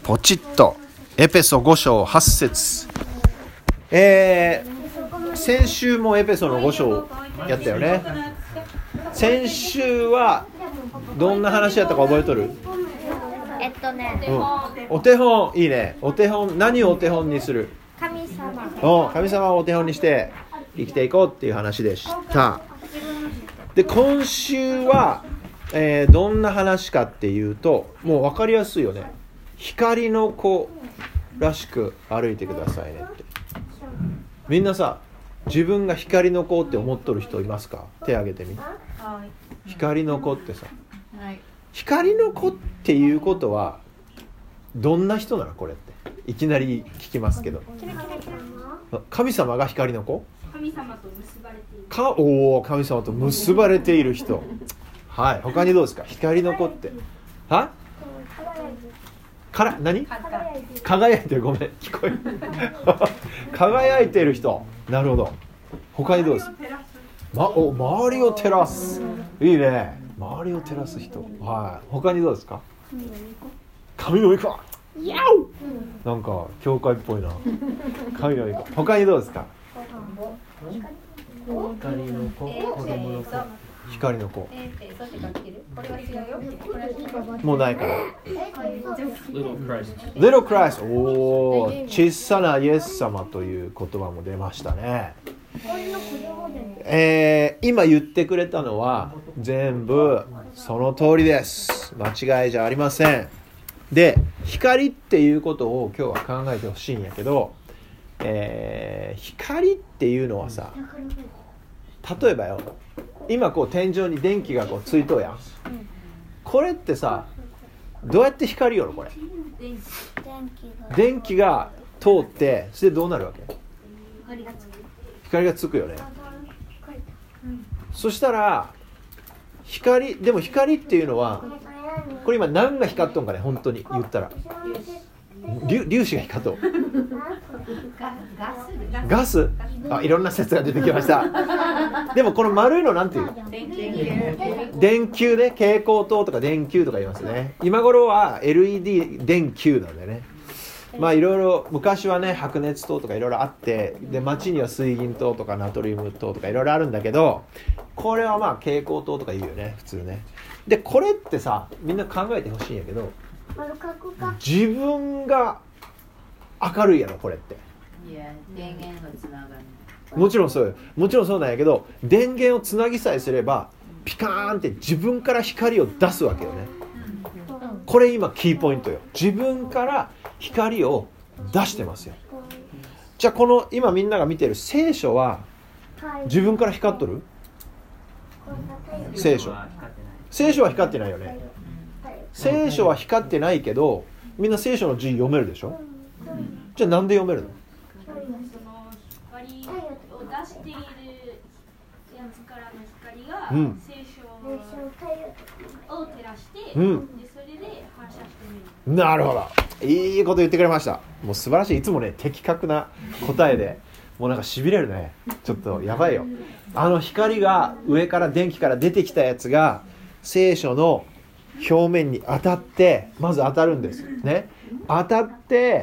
ポチッとエペソ5章8節、先週もエペソの5章やったよね。先週はどんな話やったか覚えとる？お手本いいね。お手本、何をお手本にする？ 神様。 神様をお手本にして生きていこうっていう話でした。で今週は、どんな話かっていうと、もう分かりやすいよね。光の子らしく歩いてくださいねって。みんなさ、自分が光の子って思っとる人いますか？手挙げてみ。光の子ってさ、光の子っていうことはどんな人なの？これっていきなり聞きますけど、神様が光の子？ 神様と結ばれている。 神様と結ばれている人。はい。他にどうですか？光の子って。は？何？輝いてる。ごめん、聞こえる。輝いている人。なるほど。他にどうですか？周りを照らす。いいね。周りを照らす人。はい。他にどうですか？神の御子。なんか教会っぽいな。神の御子。他にどうですか？光の子、子供の子。光の子。もうないから。Little Christ。おー、小さなイエス様という言葉も出ましたね。今言ってくれたのは全部その通りです。間違いじゃありません。で、光っていうことを今日は考えてほしいんやけど、光っていうのはさ、例えばよ、今こう天井に電気がこうついとうやん。これってさ、どうやって光よのこれ？電気が通って、それでどうなるわけ？光がつくよね。そしたらでも光っていうのは、これ今何が光っとんかね、本当に言ったら粒子が光っとん。ガス？いろんな説が出てきました。でもこの丸いのなんていう？電球ね。蛍光灯とか電球とか言いますね。今頃は LED 電球なんだよね。まあいろいろ昔はね、白熱灯とかいろいろあって、で街には水銀灯とかナトリウム灯とかいろいろあるんだけど、これはまあ蛍光灯とか言うよね、普通ね。でこれってさ、みんな考えてほしいんやけど、自分が明るいやろこれって。 いや、電源がつながる。 もちろんそうなんやけど、電源をつなぎさえすればピカーンって自分から光を出すわけよね。これ今キーポイントよ。自分から光を出してますよ。じゃあこの今みんなが見てる聖書は自分から光っとる？聖書は光ってないよね。聖書は光ってないけど、みんな聖書の字読めるでしょ？じゃあなんで読めるの？ その光を出しているやつからの光が聖書を照らして、でそれで反射してみる。 なるほど。いいこと言ってくれました。もう素晴らしい。いつもね、的確な答えで、もうなんか痺れるね。ちょっとやばいよ。光が上から電気から出てきたやつが聖書の表面に当たって、まず当たるんですね。当たって、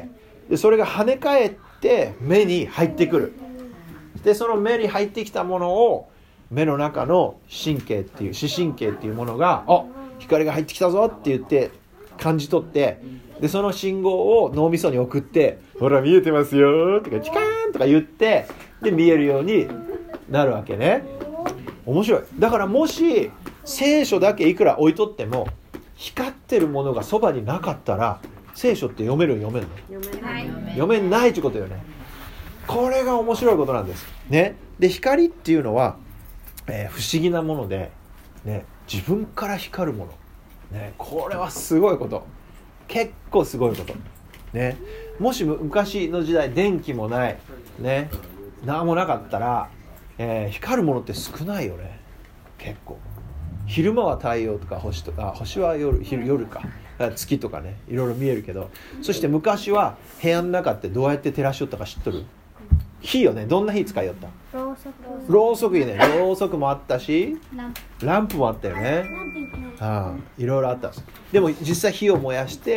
でそれが跳ね返って目に入ってくる。でその目に入ってきたものを目の中の神経っていう視神経っていうものが、光が入ってきたぞって言って感じ取って、でその信号を脳みそに送って、ほら見えてますよとかチカーンとか言って、で見えるようになるわけね。面白い。だからもし聖書だけいくら置いとっても光ってるものがそばになかったら、聖書って読める？読めんの？読めないってことよね。これが面白いことなんですね。で光っていうのは、不思議なもので、ね、自分から光るもの、ね、これはすごいこと。結構すごいこと、ね、もし昔の時代電気もない、ね、何もなかったら、光るものって少ないよね。結構昼間は太陽とか星とか、星は夜か、月とかね、いろいろ見えるけど、そして昔は部屋の中ってどうやって照らしよったか知っとる？火よね。どんな火使いよった？ろうそくいいね。ろうそくもあったし、ランプもあったよね。いろいろあったんです。でも実際火を燃やして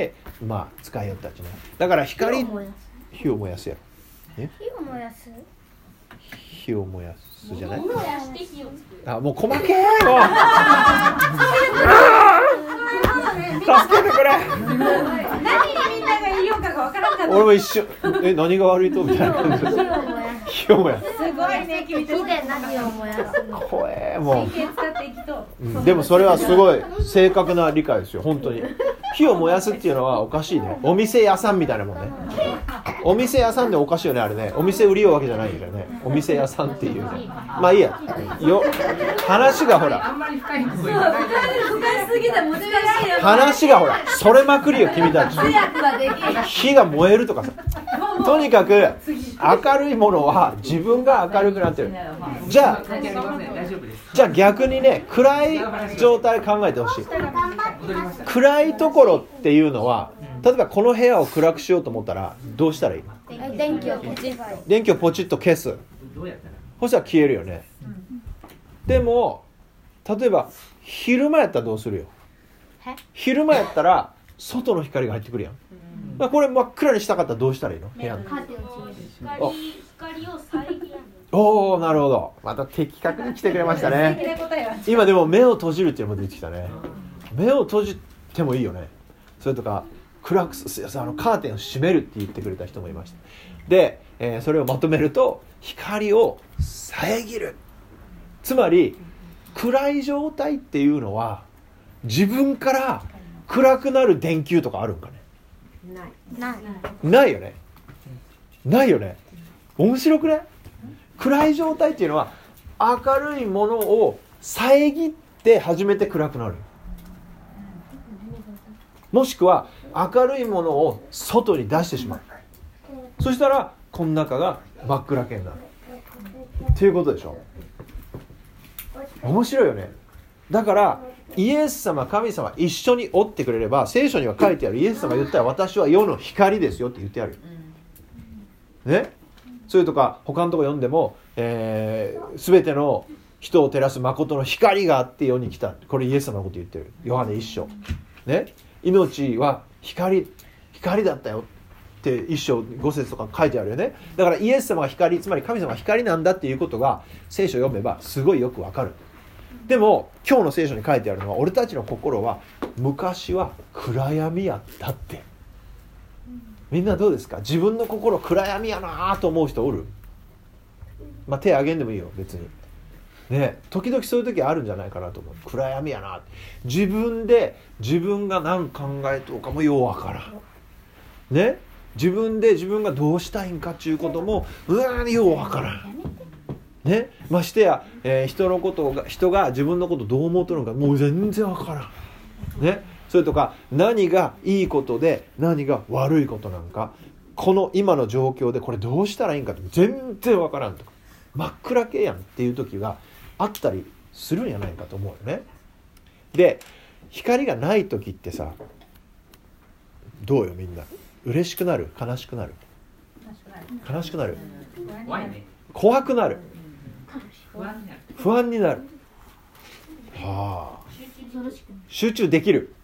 まあ使いよったちね。だから光、火を燃やすやろ。 火を燃やす。 火を燃やすじゃない。 燃やして火を作る。 あ、もう細けえよ。助けてくれ。 何にみんながいようかがわからんかった。 俺も一瞬何が悪いとみたいな感じで火を燃やす。 すごいね、君たち。 火で何を燃やすの。 怖えも神経使っていきと。 う、でもそれはすごい正確な理解ですよ本当に。火を燃やすっていうのはおかしいね。お店屋さんみたいなもんね。お店屋さんでおかしいよねあれね。お店売りようわけじゃないからね。お店屋さんっていうね。まあいいやよ。話がほらあんまり深いこと言わないで。 深すぎて難しいよ。 話がほらそれまくりよ君たち。 通訳ができる。 火が燃えるとかさ。とにかく明るいものは自分が明るくなってる。じゃあ関係ありません。大丈夫です。 じゃあ逆にね暗い状態考えてほしい。 戻りました。 暗いところっていうのは例えばこの部屋を暗くしようと思ったらどうしたらいい？ 電気をポチッ。 電気をポチッと消す。 どうやったら？ そしたら消えるよね。でも例えば昼間やったらどうするよ？昼間やったら外の光が入ってくるやん。だからこれ真っ暗にしたかったらどうしたらいいの？部屋の。 光を遮る。 おーなるほど。また的確に来てくれましたね。今でも目を閉じるっていうのも出てきたね。目を閉じてもいいよね。それとか暗くカーテンを閉めるって言ってくれた人もいました。で、それをまとめると光を遮る。つまり暗い状態っていうのは自分から暗くなる電球とかあるんかね。ないよね。ないよね。面白くね。暗い状態っていうのは明るいものを遮って初めて暗くなる。もしくは明るいものを外に出してしまう。そしたらこの中が真っ暗けになるっていうことでしょ。面白いよね。だからイエス様神様一緒におってくれれば聖書には書いてある。イエス様言ったら私は世の光ですよって言ってあるね。それとか他のとこ読んでも、全ての人を照らす誠の光があって世に来た。これイエス様のこと言ってる。ヨハネ一章ね。命は光だったよって一章5節とか書いてあるよね。だからイエス様が光、つまり神様が光なんだっていうことが聖書を読めばすごいよくわかる。でも今日の聖書に書いてあるのは俺たちの心は昔は暗闇やったって。みんなどうですか？自分の心暗闇やなと思う人おる？まあ手挙げんでもいいよ別にね。時々そういう時あるんじゃないかなと思う。暗闇やな。自分が何考えとうかもようわからんね。自分がどうしたいんかっていうこともようわからんね。ましてや、人が自分のことどう思うとるのかもう全然わからんね。それとか何がいいことで何が悪いことなんか、この今の状況でこれどうしたらいいんかって全然わからんとか、真っ暗系やんっていう時があったりするんじゃないかと思うよね。で光がない時ってさどうよみんな。嬉しくなる？悲しくなる？悲しくなる？ 怖いね。 怖くなる？ 不安になる。 不安になる。はあ。集中できる。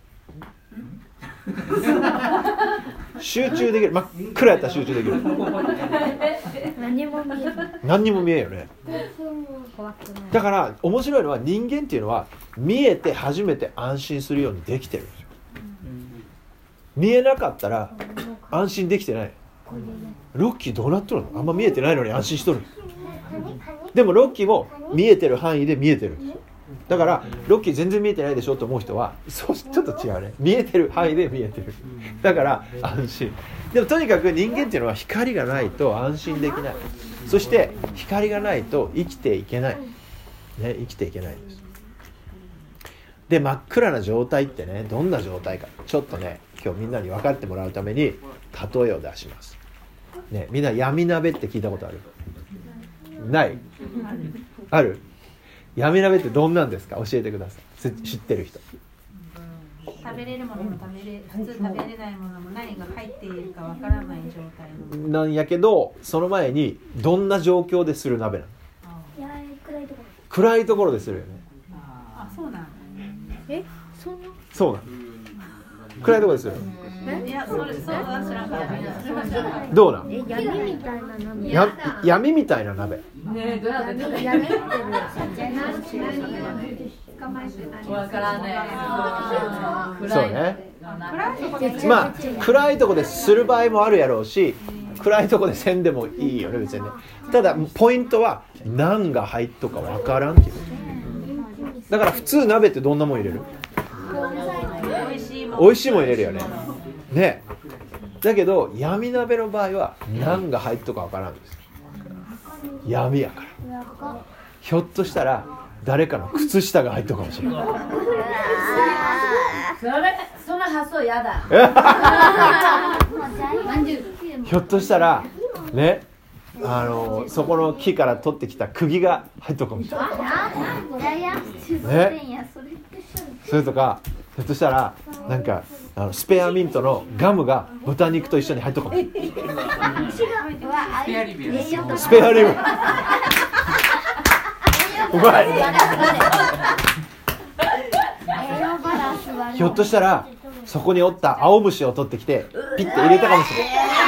集中できる。真っ暗やったら集中できる。 何も見えない。 何にも見えんよね。 怖くない。 だから面白いのは人間っていうのは見えて初めて安心するようにできてるんですよ。見えなかったら安心できてない。ロッキーどうなっとるの？あんま見えてないのに安心しとる。でもロッキーも見えてる範囲で見えてる。だからロッキー全然見えてないでしょと思う人はそうちょっと違うね。見えてる範囲で見えてる。だから安心。でもとにかく人間っていうのは光がないと安心できない。そして光がないと生きていけない、ね、生きていけないんです。で真っ暗な状態ってねどんな状態かちょっとね今日みんなに分かってもらうために例えを出します、ね、みんな闇鍋って聞いたことある？ない？ある？闇鍋ってどんなんですか？教えてください。知ってる人。 食べれるものも普通食べれないものも何が入っているかわからない状態のなんやけどその前にどんな状況でする鍋なの？暗いところでするよね。 あ、そうなの？ そんな？ そうなの。暗いところでする。 いや、そうは知らんかった。 どうなん？ 闇みたいな鍋。 闇みたいな鍋。 闇ってる。 わからねえ。 そうね。まあ暗いとこでする場合もあるやろうし、暗いとこでせんでもいいよね別にね。ただポイントは何が入っとかわからんっていう。だから普通鍋ってどんなもん入れる？美味しいもん入れるよね。ね。だけど闇鍋の場合は何が入っとかわからんです。闇やから。ひょっとしたら誰かの靴下が入っとかもしれない。 その発想やだ。 ひょっとしたらね、そこの木から取ってきた釘が入っとくかもしれない。ね。それとかひょっとしたらなんかスペアミントのガムが豚肉と一緒に入っとくかもしれない。 スペアリブ。 スペアリブ。うまい。ひょっとしたらそこにおった青虫を取ってきてピッて入れたかもしれ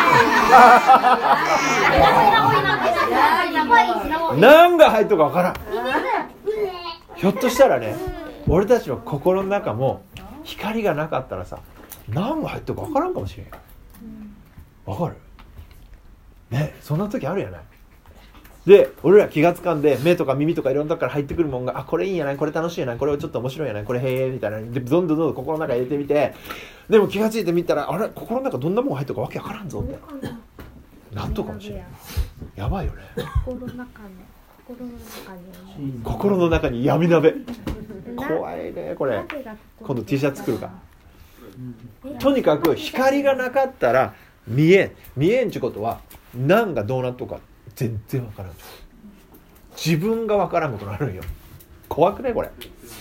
ない。何が入っとかわからん。ひょっとしたらね、俺たちの心の中も光がなかったらさ、何が入っとかわからんかもしれん。わかる？ね、そんな時あるやない。で、俺ら気がつかんで目とか耳とかいろんなとこから入ってくるもんが、あ、これいいんやない、これ楽しいやない、これちょっと面白いやない、これへえみたいなでどんどん心の中入れてみて、でも気がついてみたら、あれ心の中どんなもん入っとかわけわからんぞってなっとかもしれない。やばいよね。心の中に闇鍋。怖いねこれ。今度 T シャツ作るか。とにかく光がなかったら見えんちゅことは何がどうなっとか全然わからん。自分がわからんことになるんよ。怖くねこれ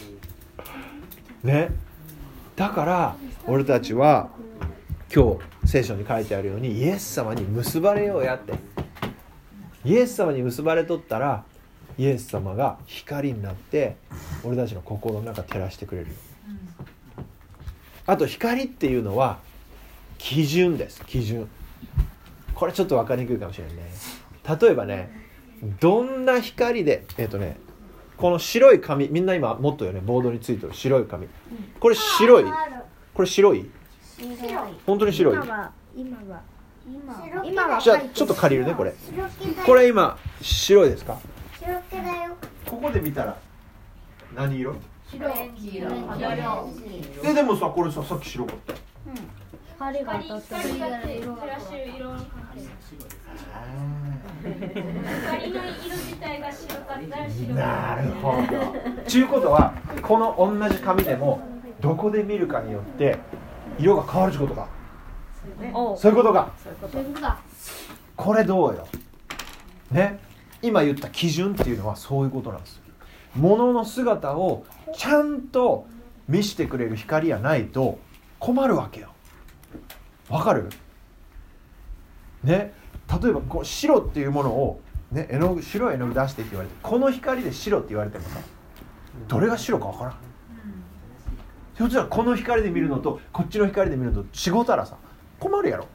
ね。だから俺たちは今日聖書に書いてあるようにイエス様に結ばれようやって。イエス様に結ばれとったらイエス様が光になって俺たちの心の中照らしてくれるよ。あと光っていうのは基準です。基準。これちょっと分かりにくいかもしれないね。例えばね、どんな光でこの白い紙、みんな今持っとるよね、ボードについてる白い紙。これ白い？これ白い？本当に白い？今はじゃあちょっと借りるねこれ。これ今白いですか？ 白気だよ。 ここで見たら何色？ 白い黄色。 でもさ、これさっき白かった。 光が当たってる。 光の色自体が白かったら白。 なるほど。ちゅうことはこの同じ紙でもどこで見るかによって色が変わるってことか。そういうことか。これどうよ。ね。今言った基準っていうのはそういうことなんです。物の姿をちゃんと見せてくれる光やないと困るわけよ。わかる？ね。例えばこう白っていうものを、ね、白い絵の具出してって言われて、この光で白って言われてもさ、どれが白かわからん。ひょっとしたらこの光で見るのとこっちの光で見るのと違うたらさ困るやろ。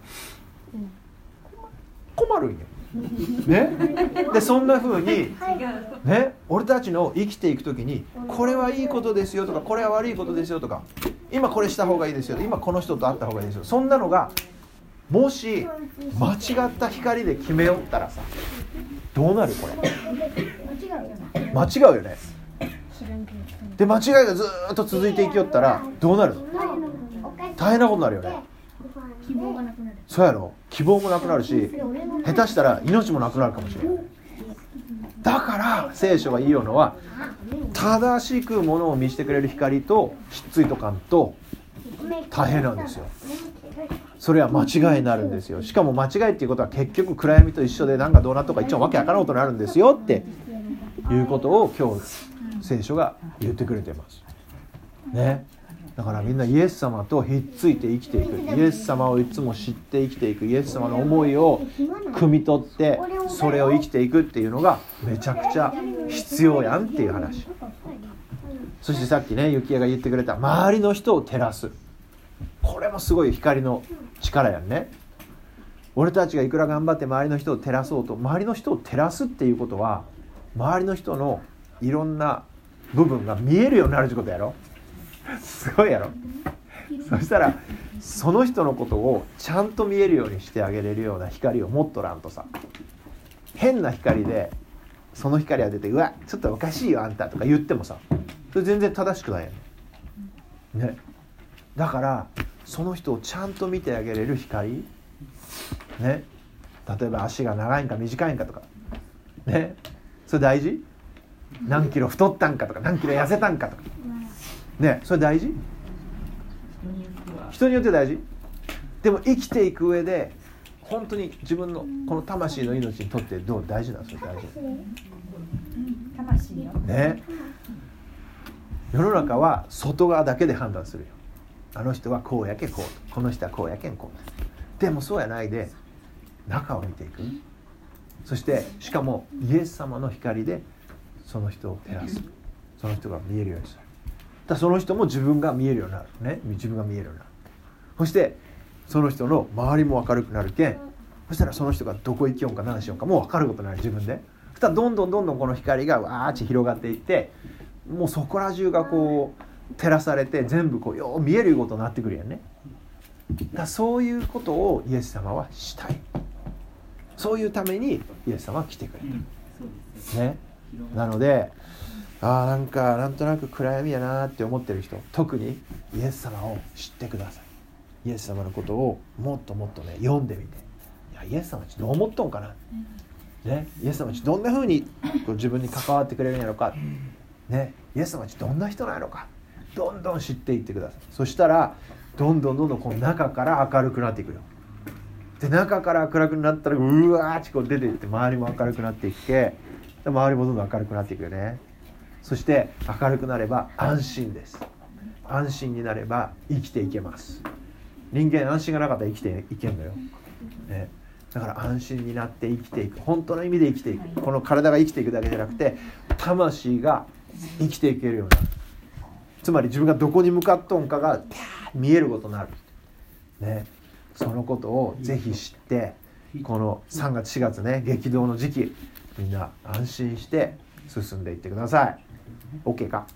困るんよ。ね、でそんな風に、ね、俺たちの生きていくときにこれはいいことですよとかこれは悪いことですよとか今これした方がいいですよ今この人と会った方がいいですよ、そんなのがもし間違った光で決めよったらさどうなる？これ間違うよね。で間違いがずっと続いていきよったらどうなるの？大変なことになるよね。 希望がなくなる。 そうやろ。希望もなくなるし下手したら命もなくなるかもしれない。だから聖書が言うのは正しくものを見せてくれる光とひっついとかんと大変なんですよ。それは間違いになるんですよ。しかも間違いっていうことは結局暗闇と一緒でなんかどうなっとか一応わけわからんことになるんですよっていうことを今日聖書が言ってくれてますね。だからみんなイエス様とひっついて生きていく、イエス様をいつも知って生きていく、イエス様の思いを汲み取ってそれを生きていくっていうのがめちゃくちゃ必要やんっていう話。そしてさっきね、ゆきやが言ってくれた周りの人を照らす。 これもすごい光の力やんね。俺たちがいくら頑張って周りの人を照らそうと、周りの人を照らすっていうことは周りの人のいろんな部分が見えるようになるってことやろ。すごいやろ。そしたらその人のことをちゃんと見えるようにしてあげれるような光を持っとらんとさ、変な光でその光が出て、うわちょっとおかしいよあんたとか言ってもさ、それ全然正しくないよね。ね、だからその人をちゃんと見てあげれる光ね、例えば足が長いんか短いんかとかね、それ大事。何キロ太ったんかとか何キロ痩せたんかとかね、それ大事。人によって大事。でも生きていく上で本当に自分のこの魂の命にとってどう大事なんですよ。大事魂よね。世の中は外側だけで判断するよ。あの人はこうやけこう、この人はこうやけんこう。でもそうやないで中を見ていく。そしてしかもイエス様の光でその人を照らす。その人が見えるようにする。だその人も自分が見えるようになるね。自分が見えるようになる。そしてその人の周りも明るくなるけん、そしたらその人がどこ行きよんか何しよんかもう分かることになる。自分でそしたらどんどんこの光がわーっと広がっていって、もうそこら中がこう照らされて全部こうよう見えることになってくるやんね。だそういうことをイエス様はしたい。そういうためにイエス様は来てくれた、ね、なのでなんとなく暗闇やなって思ってる人、特にイエス様を知ってください。イエス様のことをもっともっとね読んでみて、いやイエス様ってどう思っとんかな、ね、イエス様ってどんな風にこう自分に関わってくれるんやろか、ね、イエス様ってどんな人なんやろか、どんどん知っていってください。そしたらどんどんこの中から明るくなっていくよ。で中から明るくなったらうわーってこう出ていって周りも明るくなっていって、周りもどんどん明るくなっていくよね。そして明るくなれば安心です。安心になれば生きていけます。人間安心がなかったら生きていけんのよ、ね、だから安心になって生きていく。本当の意味で生きていく。この体が生きていくだけじゃなくて魂が生きていけるようになる。つまり自分がどこに向かっとんかが見えることになる、ね、そのことをぜひ知って、この3月4月ね激動の時期、みんな安心して進んでいってください。 OK か？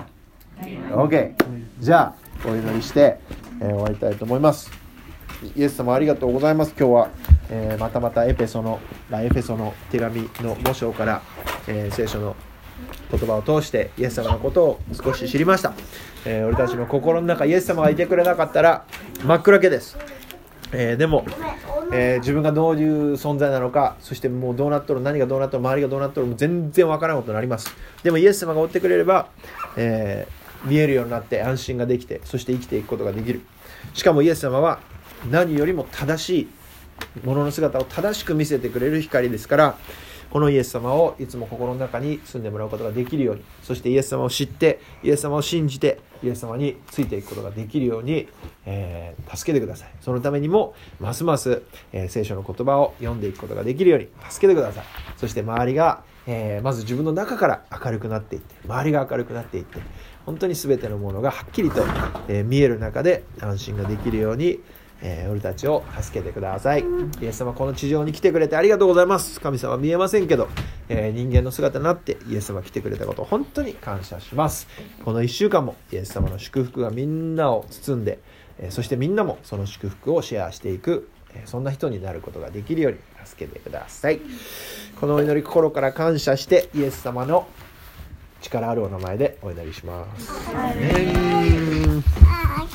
OK。 じゃあお祈りして、終わりたいと思います。イエス様ありがとうございます。今日は、またエペソの手紙の5章から、聖書の言葉を通してイエス様のことを少し知りました。俺たちの心の中イエス様がいてくれなかったら真っ暗けです。でも、自分がどういう存在なのか、そしてもうどうなっとる、何がどうなっとる、周りがどうなっとる、もう全然わからないことになります。でもイエス様が追ってくれれば、見えるようになって安心ができて、そして生きていくことができる。しかもイエス様は何よりも正しいものの姿を正しく見せてくれる光ですから、このイエス様をいつも心の中に住んでもらうことができるように、そしてイエス様を知ってイエス様を信じてイエス様についていくことができるように、助けてください。そのためにもますます、聖書の言葉を読んでいくことができるように助けてください。そして周りが、まず自分の中から明るくなっていって、周りが明るくなっていって、本当に全てのものがはっきりと、見える中で安心ができるように、俺たちを助けてください。イエス様この地上に来てくれてありがとうございます。神様見えませんけど、人間の姿になってイエス様来てくれたことを本当に感謝します。この1週間もイエス様の祝福がみんなを包んで、そしてみんなもその祝福をシェアしていく、そんな人になることができるように助けてください。このお祈り心から感謝してイエス様の力あるお名前でお祈りします。